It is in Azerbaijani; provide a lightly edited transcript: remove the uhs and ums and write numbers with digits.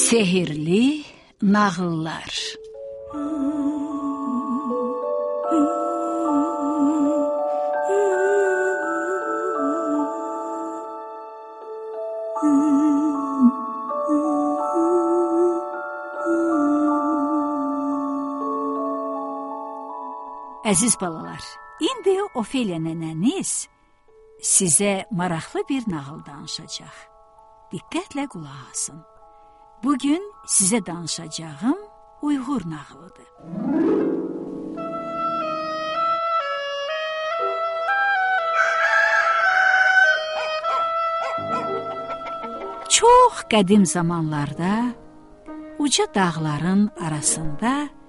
Sehirli nağıllar. Əziz balalar, indi Ofeliya nənəniz sizə maraqlı bir nağıl danışacaq. Diqqətlə qulaq asın. Bugün sizə danışacağım Uyğur nağılıdır. Çox qədim zamanlarda uca dağların arasında